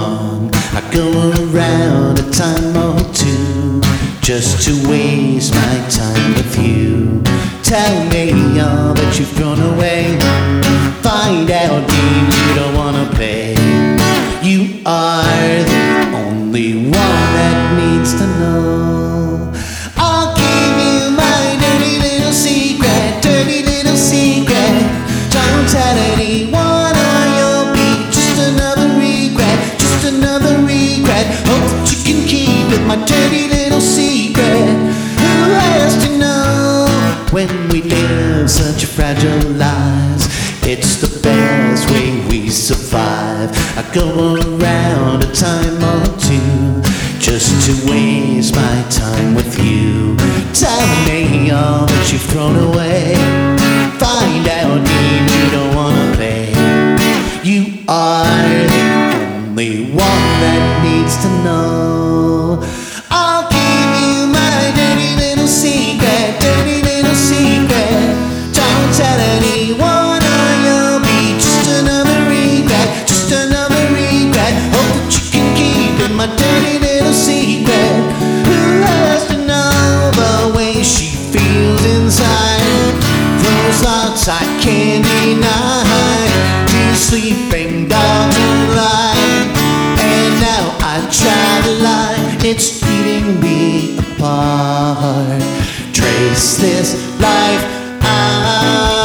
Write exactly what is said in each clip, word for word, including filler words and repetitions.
wrong. I go around a time or two just to waste my time with you. Tell me all that you've thrown away. Find out game you don't wanna play. You are the only one that needs to know. I'll give you my dirty little secret, dirty little secret. Don't tell anyone or you'll be just another regret, just another regret. Hope that you can keep it, my dirty little secret. Who has to know when we live such fragile lives? It's the best way we survive. I go around a time or two just to waste my time with you. Tell me all that you've thrown away. Find out game you don't wanna play. You are the only one that needs to know. I'll give you my dirty little secret, dirty little secret. Don't tell anyone or you'll be just another regret, just another regret. Hope that you can keep it, my dirty little secret. Who has to know the way she feels inside? Those thoughts I can't deny. She's sleeping dogs alive, and now I try to lie. It's eating me apart. Trace this life out.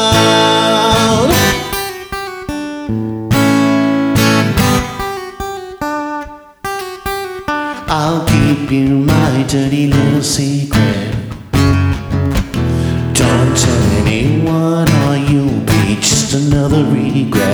I'll keep you my dirty little secret. Don't tell anyone or you'll be just another regret.